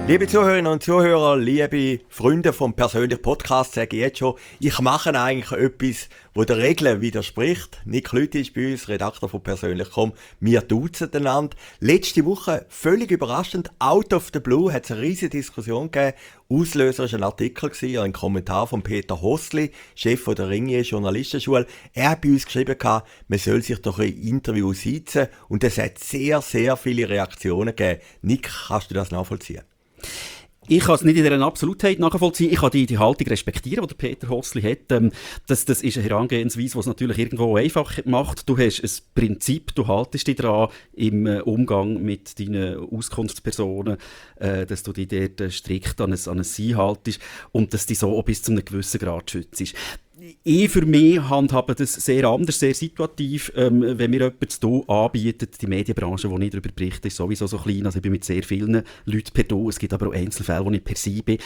Liebe Zuhörerinnen und Zuhörer, liebe Freunde vom persönlichen Podcast, sage ich jetzt schon, ich mache eigentlich etwas, wo der Regel widerspricht. Nick Lüthi ist bei uns, Redakteur von Persönlich.com. Wir duzen einander. Letzte Woche, völlig überraschend, out of the blue, hat es eine riesige Diskussion gegeben. Auslöser war ein Artikel, ein Kommentar von Peter Hosli, Chef von der Ringier Journalistenschule. Er hat bei uns geschrieben, man soll sich doch in Interviews sitzen. Und es hat sehr, sehr viele Reaktionen gegeben. Nick, kannst du das nachvollziehen? Ich kann es nicht in dieser Absolutheit nachvollziehen. Ich kann die Haltung respektieren, die Peter Hosli hat. Das ist eine Herangehensweise, die es natürlich irgendwo einfach macht. Du hast ein Prinzip, du haltest dich daran im Umgang mit deinen Auskunftspersonen, dass du dich dort strikt an ein Sie haltest und dass du dich so auch bis zu einem gewissen Grad schützt. Ich für mich handhabe das sehr anders, sehr situativ. Wenn mir jemand zu tun anbietet, die Medienbranche, die ich darüber berichte, ist sowieso so klein. Also ich bin mit sehr vielen Leuten per Du. Es gibt aber auch Einzelfälle, wo ich per Sie bin.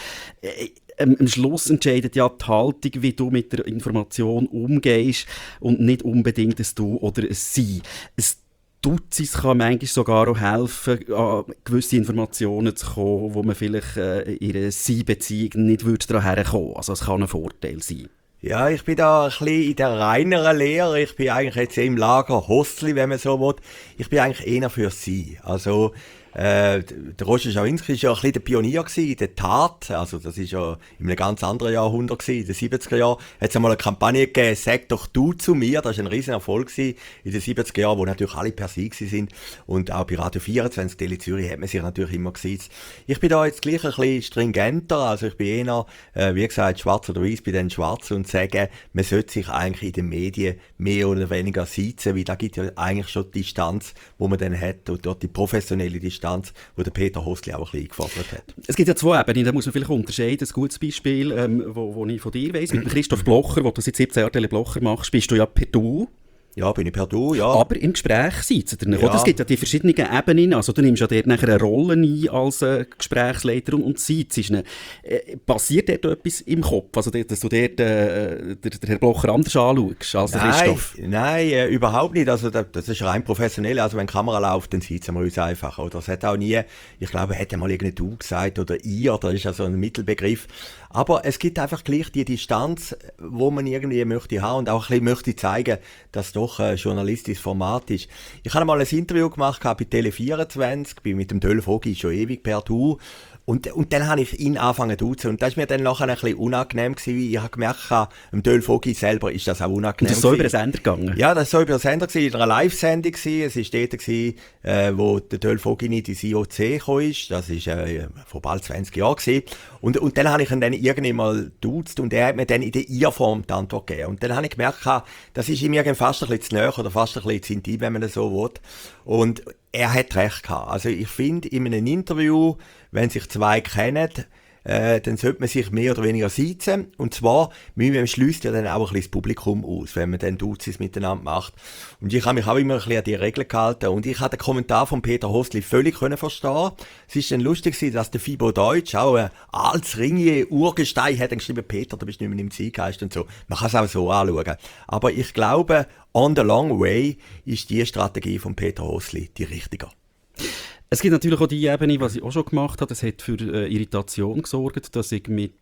Am Schluss entscheidet ja die Haltung, wie du mit der Information umgehst und nicht unbedingt ein Du oder ein Sie. Dutzis kann manchmal sogar auch helfen, an gewisse Informationen zu kommen, wo man vielleicht in einer Sie-Beziehung nicht daran herkommen würde. Also es kann ein Vorteil sein. Ja, ich bin da ein bisschen in der reineren Lehre. Ich bin eigentlich jetzt im Lager Hosli, wenn man so will. Ich bin eigentlich eher für Sie. Also, der Roger Schawinski war ja ein bisschen der Pionier in der Tat. Also, das war ja in einem ganz anderen Jahrhundert gewesen, in den 70er Jahren. Hat es einmal eine Kampagne gegeben, «Sag doch du zu mir». Das war ein riesen Erfolg gewesen in den 70er Jahren, wo natürlich alle per Sie sind. Und auch bei Radio 24, Tele Zürich, hat man sich natürlich immer gesiezt. Ich bin da jetzt gleich ein bisschen stringenter. Also, ich bin eher, wie gesagt, schwarz oder weiß, bin dann schwarz und sage, man sollte sich eigentlich in den Medien mehr oder weniger siezen, weil da gibt ja eigentlich schon die Distanz, die man dann hat und dort die professionelle Distanz, die der Peter Hosli auch ein bisschen eingefordert hat. Es gibt ja zwei Ebenen, da muss man vielleicht unterscheiden. Ein gutes Beispiel, wo ich von dir weiss, mit Christoph Blocher, wo du seit 17 Jahren Teleblocher machst, bist du ja per Du. Ja, bin ich per Du, ja. Aber im Gespräch sitzt ihr, oder? Es gibt ja die verschiedenen Ebenen, also du nimmst ja dort nachher eine Rolle ein als Gesprächsleiter und sitzt. Passiert dort etwas im Kopf, also dass du dort den Herrn Blocher anders anschaust als der Christoph? Nein, überhaupt nicht. Also das ist rein professionell. Also wenn die Kamera läuft, dann sitzen wir uns einfach. Oder es hat auch nie, ich glaube, hätte mal irgendein Du gesagt oder ihr, das ist ja so ein Mittelbegriff. Aber es gibt einfach gleich die Distanz, wo man irgendwie möchte haben und auch ein bisschen möchte zeigen, dass doch ein journalistisches Format ist. Ich habe mal ein Interview gemacht bei Tele24, bin mit dem Dölf Ogi schon ewig per Du. Und dann habe ich ihn angefangen zu duzen. Und das war mir dann nachher ein bisschen unangenehm gewesen, weil ich habe gemerkt, dem Dölf Ogi selber ist das auch unangenehm. Und das ist so über den Sender gegangen? Ja, das ist so über den Sender gewesen, in einer Live-Sendung gewesen. Es war dort gewesen, wo der Dölf Ogi nicht ins IOC gekommen ist. Das war vor bald 20 Jahren gewesen. Und dann habe ich ihn dann irgendwie mal duzt und er hat mir dann in der Ihr-Form die Antwort gegeben. Und dann habe ich gemerkt, das ist ihm irgendwie fast ein bisschen zu nahe oder fast ein bisschen zu intim, wenn man das so will. Und er hat recht gehabt. Also ich finde, in einem Interview, wenn sich zwei kennen, dann sollte man sich mehr oder weniger siezen. Und zwar, man schließt ja dann auch ein bisschen das Publikum aus, wenn man dann Duzis miteinander macht. Und ich habe mich auch immer ein bisschen an die Regeln gehalten. Und ich habe den Kommentar von Peter Hosli völlig verstehen. Es ist dann lustig gewesen, dass der Fibo Deutsch, auch ein altes Ringier-Urgestein, hat dann geschrieben, Peter, du bist nicht mehr im Zeitgeist und so. Man kann es auch so anschauen. Aber ich glaube, on the long way ist die Strategie von Peter Hosli die richtige. Es gibt natürlich auch die Ebene, was ich auch schon gemacht habe, das hat für Irritation gesorgt, dass ich mit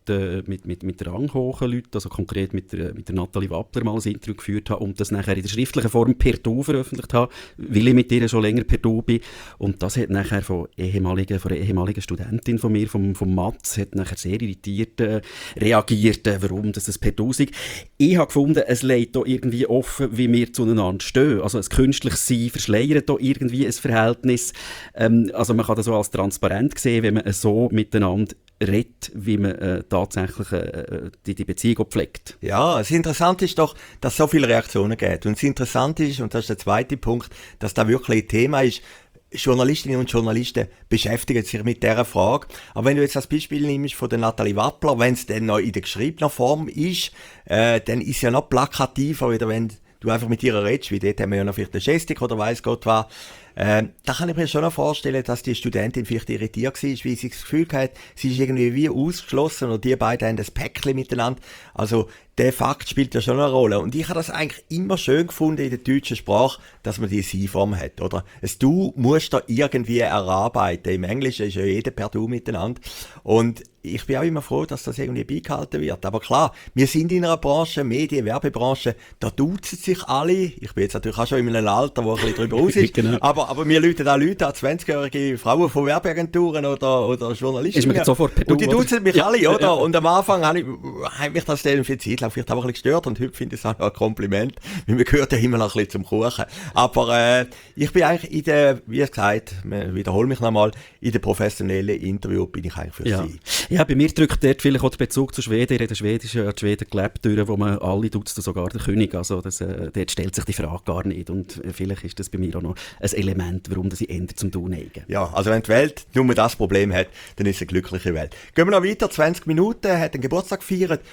ranghohen Leuten, also konkret mit der Nathalie Wappler mal ein Interview geführt habe und das nachher in der schriftlichen Form per Du veröffentlicht habe, weil ich mit ihr schon länger per Du bin. Und das hat nachher von einer ehemaligen Studentin von mir, vom Mats, hat nachher sehr irritiert reagiert, warum das per Du sei. Ich habe gefunden, es legt da irgendwie offen, wie wir zueinander stehen. Also ein künstliches Sein verschleiert da irgendwie ein Verhältnis. Also man kann das so als transparent sehen, wenn man so miteinander redet, wie man tatsächlich die Beziehung pflegt. Ja, das Interessante ist doch, dass es so viele Reaktionen gibt. Und das Interessante ist, und das ist der zweite Punkt, dass da wirklich ein Thema ist, Journalistinnen und Journalisten beschäftigen sich mit dieser Frage. Aber wenn du jetzt das Beispiel nimmst von der Nathalie Wappler, wenn es dann noch in der geschriebenen Form ist, dann ist es ja noch plakativer, wieder wenn du einfach mit ihr redest, wie dort haben wir ja noch vielleicht eine Gestik oder weiss Gott was. Da kann ich mir schon noch vorstellen, dass die Studentin vielleicht irritiert war, weil sie das Gefühl hatte, sie ist irgendwie wie ausgeschlossen oder die beiden haben das Päckchen miteinander. Also der Fakt spielt ja schon eine Rolle. Und ich habe das eigentlich immer schön gefunden in der deutschen Sprache, dass man die Sie-Form hat, oder? Das Du musst da irgendwie erarbeiten. Im Englischen ist ja jeder per Du miteinander. Und ich bin auch immer froh, dass das irgendwie beigehalten wird. Aber klar, wir sind in einer Branche, Medien-, Werbebranche, da duzen sich alle. Ich bin jetzt natürlich auch schon in einem Alter, wo ein bisschen drüber raus ist. Genau. Aber wir rufen auch Leute an, 20-jährige Frauen von Werbeagenturen oder Journalisten. Ist mir sofort per Du, und die duzen mich ja, alle, oder? Ja. Und am Anfang hat mich das dann für die Zeit lang vielleicht auch ein bisschen gestört und heute finde ich es auch ein Kompliment, weil man gehört ja immer noch ein bisschen zum Kuchen. Aber ich bin eigentlich in der, wie gesagt, wiederhole mich nochmal, in der professionellen Interview bin ich eigentlich für Sie. Ja, bei mir drückt dort vielleicht auch der Bezug zu Schweden. Ich rede Schwedisch, die Schweden gelebt durch, wo man alle duzt, sogar der König. Also dort stellt sich die Frage gar nicht. Und vielleicht ist das bei mir auch noch ein Element, warum ich eher zum Du neige. Ja, also wenn die Welt nur das Problem hat, dann ist es eine glückliche Welt. Gehen wir noch weiter, 20 Minuten, hat einen Geburtstag gefeiert,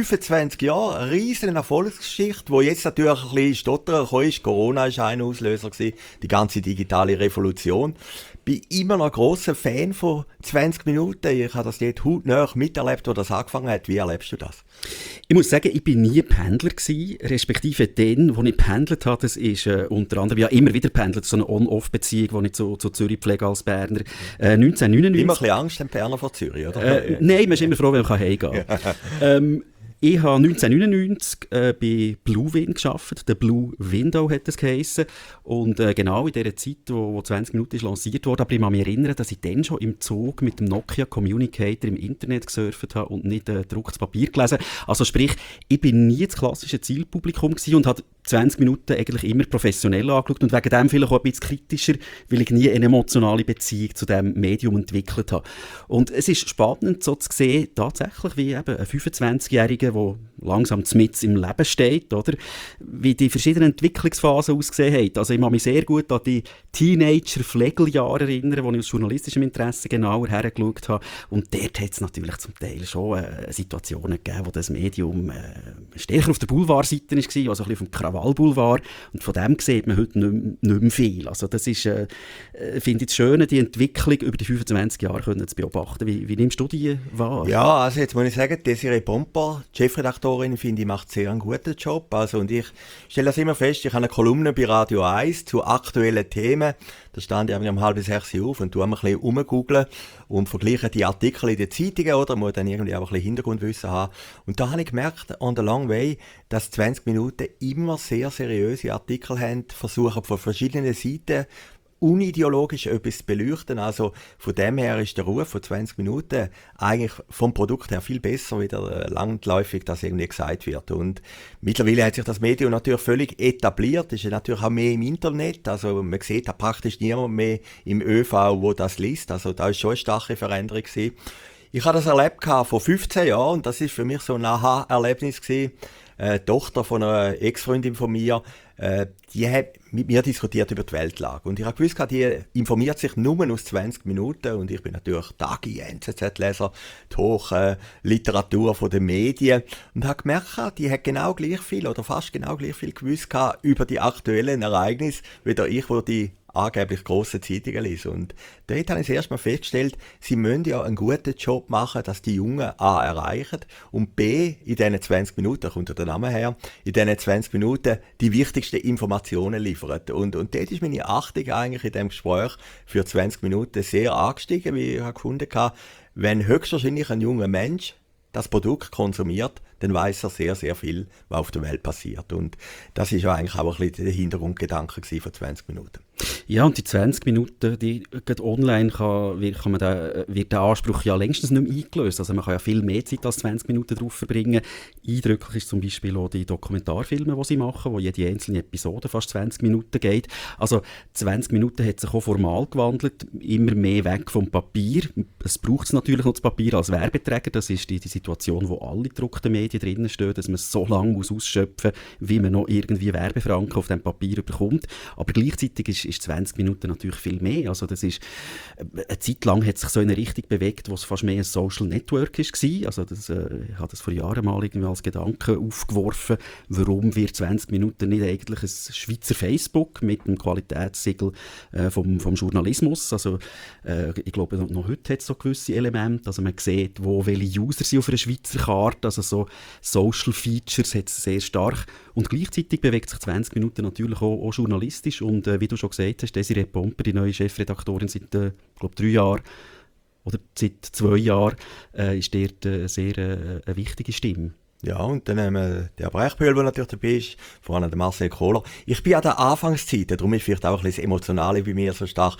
25 Jahre, eine riesen Erfolgsgeschichte, wo jetzt natürlich ein bisschen stottern gekommen ist. Corona war ein Auslöser gewesen, die ganze digitale Revolution. Bin immer noch grosser Fan von 20 Minuten. Ich habe das dort hautnah miterlebt, wo das angefangen hat. Wie erlebst du das? Ich muss sagen, ich bin nie Pendler gewesen, respektive den, wo ich pendelt habe, das ist unter anderem, ja immer wieder pendelt, so eine On-Off-Beziehung, wo ich zu Zürich pflege als Berner, 1999. Immer ein bisschen Angst, den Berner vor Zürich, oder? Nein, man ist immer froh, wenn man heimgehen kann. Ich habe 1999 bei Blue Wind gearbeitet. Der Blue Window hat das geheissen. Und genau in dieser Zeit, wo 20 Minuten ist lanciert wurde, aber ich kann mich erinnern, dass ich dann schon im Zug mit dem Nokia Communicator im Internet gesurft habe und nicht gedrucktes Papier gelesen. Also sprich, ich bin nie das klassische Zielpublikum gewesen und habe 20 Minuten eigentlich immer professionell angeschaut und wegen dem vielleicht auch ein bisschen kritischer, weil ich nie eine emotionale Beziehung zu diesem Medium entwickelt habe. Und es ist spannend so zu sehen, tatsächlich wie eben ein 25-Jähriger, der langsam mitten im Leben steht, oder? Wie die verschiedenen Entwicklungsphasen ausgesehen haben. Also ich kann mich sehr gut an die Teenager-Pflegeljahre erinnern, wo ich aus journalistischem Interesse genauer hergeschaut habe. Und dort hat es natürlich zum Teil schon Situationen gegeben, wo das Medium stärker auf der Boulevardseite war, also ein bisschen auf dem Krawallboulevard. Und von dem sieht man heute nicht mehr viel. Also das ist, finde ich, das Schöne, die Entwicklung über die 25 Jahre können zu beobachten. Wie nimmst du die wahr? Ja, also jetzt muss ich sagen, Desiree Pomper, die Chefredaktorin, finde ich, macht sehr einen guten Job. Also, und ich stelle das immer fest, ich habe eine Kolumne bei Radio 1 zu aktuellen Themen. Da stand ich um 5:30 auf und tue ein bisschen rumgoogeln und vergleiche die Artikel in den Zeitungen, oder? Muss dann irgendwie auch ein bisschen Hintergrundwissen haben. Und da habe ich gemerkt, on the long way, dass 20 Minuten immer sehr seriöse Artikel haben, versuchen von verschiedenen Seiten unideologisch etwas zu beleuchten. Also von dem her ist der Ruf von 20 Minuten eigentlich vom Produkt her viel besser, wie der landläufig das irgendwie gesagt wird. Und mittlerweile hat sich das Medium natürlich völlig etabliert, ist ja natürlich auch mehr im Internet, also man sieht da praktisch niemand mehr im ÖV, wo das liest, also da ist schon eine starke Veränderung gewesen. Ich habe das erlebt vor 15 Jahren und das ist für mich so ein Aha-Erlebnis gewesen. Die Tochter von einer Ex-Freundin von mir, die hat mit mir diskutiert über die Weltlage. Und ich habe gewusst, die informiert sich nur aus 20 Minuten. Und ich bin natürlich Tagi, NZZ-Leser, die Hochliteratur von den Medien. Und habe gemerkt, die hat genau gleich viel oder fast genau gleich viel gewusst über die aktuellen Ereignisse, wie ich, wo die angeblich grosse Zeitungen lesen. Und dort habe ich erst mal festgestellt, sie müssen ja einen guten Job machen, dass die Jungen A erreichen und B in diesen 20 Minuten, da kommt ja der Name her, in diesen 20 Minuten die wichtigsten Informationen liefern. Und dort ist meine Achtung eigentlich in diesem Gespräch für 20 Minuten sehr angestiegen, wie ich gefunden habe, wenn höchstwahrscheinlich ein junger Mensch das Produkt konsumiert, dann weiss er sehr, sehr viel, was auf der Welt passiert. Und das ist ja eigentlich auch ein bisschen der Hintergrundgedanke von 20 Minuten. Ja, und die 20 Minuten, die online wird der Anspruch ja längstens nicht mehr eingelöst. Also man kann ja viel mehr Zeit als 20 Minuten drauf verbringen. Eindrücklich ist zum Beispiel auch die Dokumentarfilme, die sie machen, wo jede einzelne Episode fast 20 Minuten geht. Also 20 Minuten hat sich auch formal gewandelt, immer mehr weg vom Papier. Es braucht natürlich noch das Papier als Werbeträger. Das ist die Situation, wo alle gedruckten Medien drinnen stehen, dass man es so lange ausschöpfen muss, wie man noch irgendwie Werbefranken auf dem Papier bekommt. Aber gleichzeitig ist ist 20 Minuten natürlich viel mehr. Also das ist, eine Zeit lang hat sich so in eine Richtung bewegt, wo es fast mehr ein Social Network war. Also ich habe das vor Jahren mal irgendwie als Gedanke aufgeworfen, warum wir 20 Minuten nicht eigentlich ein Schweizer Facebook mit einem Qualitätssiegel vom Journalismus. Also ich glaube, noch heute hat es so gewisse Elemente. Also man sieht, welche User sind auf einer Schweizer Karte. Also so Social Features hat es sehr stark. Und gleichzeitig bewegt sich 20 Minuten natürlich auch journalistisch. Und wie du schon gesagt hast, Desiree Pomper, die neue Chefredaktorin seit, glaube 3 Jahren oder seit 2 Jahren, ist dort sehr eine wichtige Stimme. Ja, und dann haben wir der Brechbühl, der natürlich dabei ist, vor allem der Marcel Kohler. Ich bin an der Anfangszeit, darum ist vielleicht auch ein bisschen das Emotionale bei mir so stark.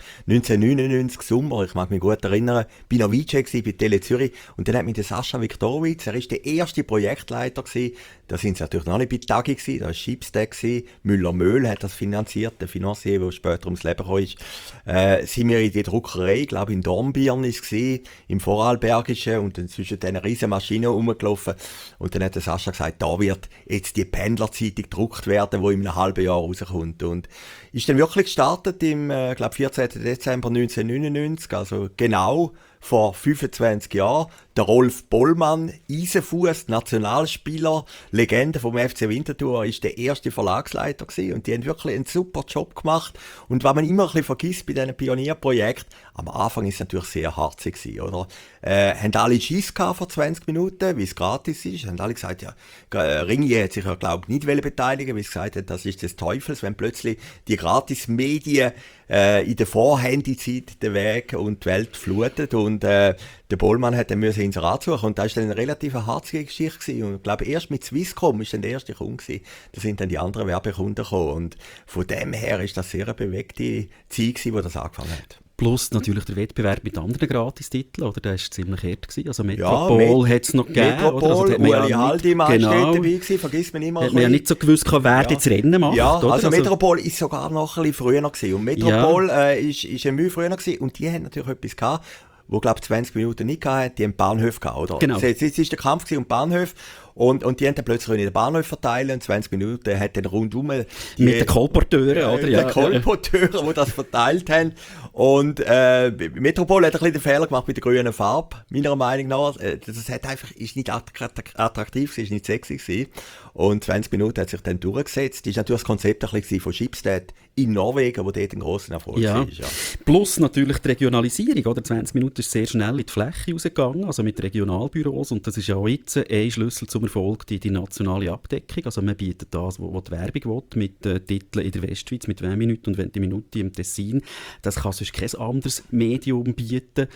1999 Sommer, ich mag mich gut erinnern, bin noch VJ bei Tele Zürich und dann hat mich der Sascha Viktorowitz, er war der erste Projektleiter gewesen. Da sind sie natürlich noch nicht bei Tagi gewesen, da war Chipstack gewesen. Müller-Möhl hat das finanziert, der Financier, der später ums Leben gekommen ist. Sind wir in die Druckerei, glaube in Dornbirn ist es gewesen, im Vorarlbergischen und dann zwischen diesen riesen Maschinen rumgelaufen und dann hat der Sascha gesagt, da wird jetzt die Pendlerzeitung gedruckt werden, die in einem halben Jahr rauskommt. Und ist dann wirklich gestartet im, 14. Dezember 1999, also genau vor 25 Jahren. Der Rolf Bollmann, Eisenfuss, Nationalspieler, Legende vom FC Winterthur, ist der erste Verlagsleiter gewesen. Und die haben wirklich einen super Job gemacht. Und was man immer ein bisschen vergisst bei diesen Pionierprojekten, am Anfang ist es natürlich sehr harzig gewesen, oder? Haben alle Schiss gehabt vor 20 Minuten, weil es gratis ist. Haben alle gesagt, ja, Ringier hat sich ja, glaube ich, nicht beteiligen, weil sie gesagt hat, das ist des Teufels, wenn plötzlich die Gratis-Medien in der Vorhandyzeit den Weg und die Welt flutet. Und der Bollmann hat dann müssen ins Rad suchen. Und das war dann eine relativ harzige Geschichte gewesen. Und ich glaube, erst mit Swisscom ist dann der erste Kunde gewesen. Da sind dann die anderen Werbekunden gekommen. Und von dem her ist das sehr eine bewegte Zeit gewesen, wo das angefangen hat. Plus natürlich der Wettbewerb mit anderen Gratistiteln, oder? Der war ziemlich hart gewesen. Also Metropol hat es noch gegeben. Metropol, oder? Ueli Haldimann genau, steht dabei gewesen, vergisst man immer. Hat man ja nicht so gewusst, wer jetzt Rennen macht, ja, oder? Also Metropol ist sogar noch ein bisschen früher noch gewesen. Und Metropol ist ein Mühe früher noch gewesen. Und die haben natürlich etwas gehabt, wo, glaube ich, 20 Minuten nicht gehabt, die haben Bahnhöfe gehabt, oder? Genau. Jetzt ist der Kampf um Bahnhöfe. Und die haben dann plötzlich in den Bahnhof verteilen. 20 Minuten hat dann rundum mit den Kolporteuren, oder? Ja, die Kolporteuren, die das verteilt haben. Und Metropol hat ein bisschen den Fehler gemacht mit der grünen Farbe, meiner Meinung nach. Das hat einfach, ist nicht attraktiv, ist nicht sexy gewesen. Und 20 Minuten hat sich dann durchgesetzt. Das ist natürlich das Konzept ein bisschen von Schibsted in Norwegen, wo dort ein grosser Erfolg war. Ja. Plus natürlich die Regionalisierung, oder? 20 Minuten ist sehr schnell in die Fläche rausgegangen, also mit Regionalbüros. Und das ist ja auch jetzt ein Schlüssel zum Erfolg, die nationale Abdeckung. Also man bietet das, was die Werbung will, mit Titeln in der Westschweiz, mit 20 Minuten und 20 Minuten im Tessin. Das kann sonst kein anderes Medium bieten.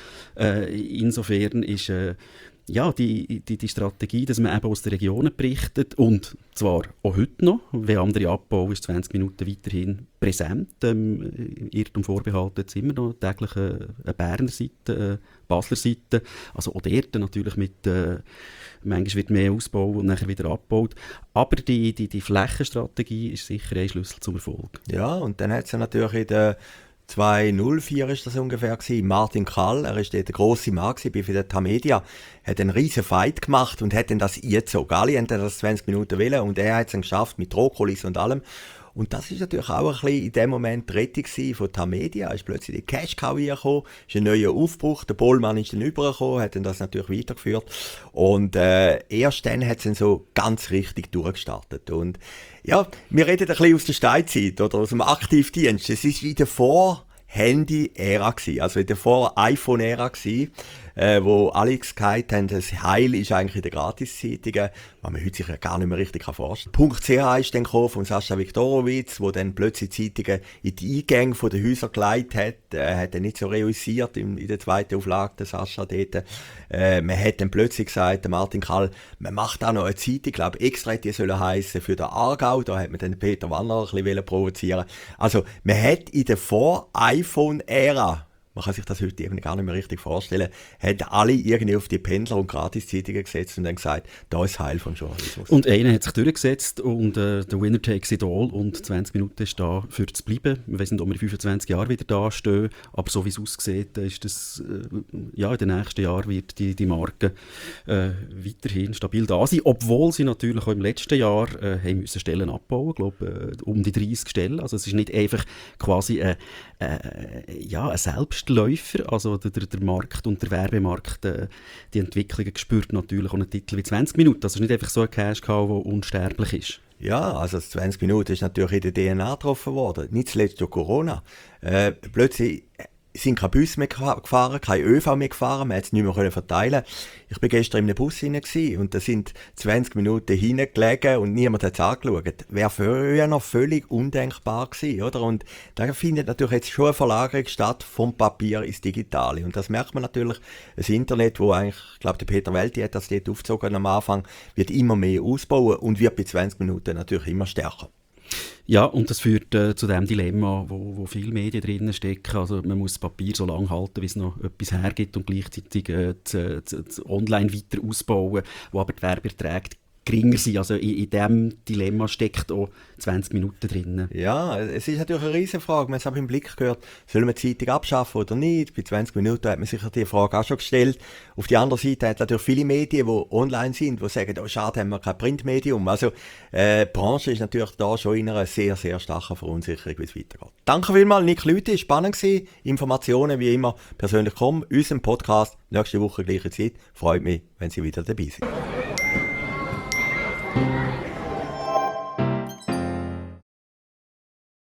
Insofern ist die Strategie, dass man eben aus den Regionen berichtet, und zwar auch heute noch, wenn andere abbauen, ist 20 Minuten weiterhin präsent. Irrtum vorbehalten jetzt immer noch täglich eine Berner Seite, eine Basler Seite. Also auch dort natürlich mit, manchmal wird mehr ausgebaut und nachher wieder abgebaut. Aber die Flächenstrategie ist sicher ein Schlüssel zum Erfolg. Ja, und dann hat es ja natürlich in der 2004 ist das ungefähr gewesen. Martin Krall, er ist der grosse Mann bei der Tamedia, hat einen riesen Fight gemacht und hat dann das eingezogen. Alle haben das 20 Minuten wollen und er hat es dann geschafft mit Drohkulisse und allem. Und das ist natürlich auch ein bisschen in dem Moment die Rettung von Tamedia. Es ist plötzlich die Cash-Cow gekommen, ist ein neuer Aufbruch. Der Bollmann ist dann rübergekommen, hat dann das natürlich weitergeführt. Und erst dann hat es dann so ganz richtig durchgestartet. Und ja, wir reden ein bisschen aus der Steinzeit oder aus dem Aktivdienst. Es ist in der Vor-Handy-Ära gewesen, also in der Vor-iPhone-Ära gewesen, wo alle gesagt haben, das Heil ist eigentlich in den Gratiszeitungen, was man heute sich ja gar nicht mehr richtig vorstellen kann. .ch ist dann gekommen von Sascha Viktorowitz, wo dann plötzlich Zeitungen in die Eingänge der Häuser geleitet hat. Er hat dann nicht so reüssiert in der zweiten Auflage, der Sascha dort. Man hat dann plötzlich gesagt, der Martin Krall, man macht auch noch eine Zeitung, ich glaube extra die sollen heissen für den Aargau, da hat man dann Peter Wanner ein bisschen provozieren. Also man hat in der Vor-iPhone-Ära man kann sich das heute irgendwie gar nicht mehr richtig vorstellen, haben alle irgendwie auf die Pendler- und Gratiszeitungen gesetzt und dann gesagt, da ist das Heil vom Journalismus. Und einer hat sich durchgesetzt und der Winner takes it all und 20 Minuten ist da für zu bleiben. Wir wissen nicht, ob wir in 25 Jahren wieder da stehen, aber so wie es aussieht, ist das, in den nächsten Jahren wird die Marke weiterhin stabil da sein, obwohl sie natürlich auch im letzten Jahr haben müssen Stellen abbauen, glaube um die 30 Stellen. Also es ist nicht einfach quasi ein Selbstläufer, also der Markt und der Werbemarkt, die Entwicklungen spürt natürlich auch einen Titel wie 20 Minuten. Also es ist nicht einfach so ein Cash-Cow, der unsterblich ist. Ja, also das 20 Minuten ist natürlich in der DNA getroffen worden, nicht zuletzt durch Corona. Plötzlich sind keine Busse mehr gefahren, kein ÖV mehr gefahren, man konnte es nicht mehr verteilen. Ich war gestern in einem Bus hinein und da sind 20 Minuten hingelegen und niemand hat es angeschaut. Wäre früher noch völlig undenkbar gewesen, oder? Und da findet natürlich jetzt schon eine Verlagerung statt vom Papier ins Digitale. Und das merkt man natürlich, das Internet, wo eigentlich, ich glaube, der Peter Welti hat das dort aufgezogen am Anfang, wird immer mehr ausbauen und wird bei 20 Minuten natürlich immer stärker. Ja, und das führt zu dem Dilemma, wo viele Medien drinnen stecken. Also man muss das Papier so lange halten, wie es noch etwas hergibt und gleichzeitig das Online weiter ausbauen, wo aber die Werbeerträge geringer sind. Also in diesem Dilemma steckt auch 20 Minuten drin. Ja, es ist natürlich eine riesige Frage. Wir haben es auch im Blick gehört, sollen wir die Zeitung abschaffen oder nicht? Bei 20 Minuten hat man sich die Frage auch schon gestellt. Auf der anderen Seite hat es natürlich viele Medien, die online sind, die sagen, oh, schade, haben wir kein Printmedium. Also die Branche ist natürlich da schon in einer sehr, sehr starken Verunsicherung, wie es weitergeht. Danke vielmals, Nick Lüthi, spannend gewesen. Informationen wie immer persönlich kommen. Unserem Podcast nächste Woche gleiche Zeit. Freut mich, wenn Sie wieder dabei sind.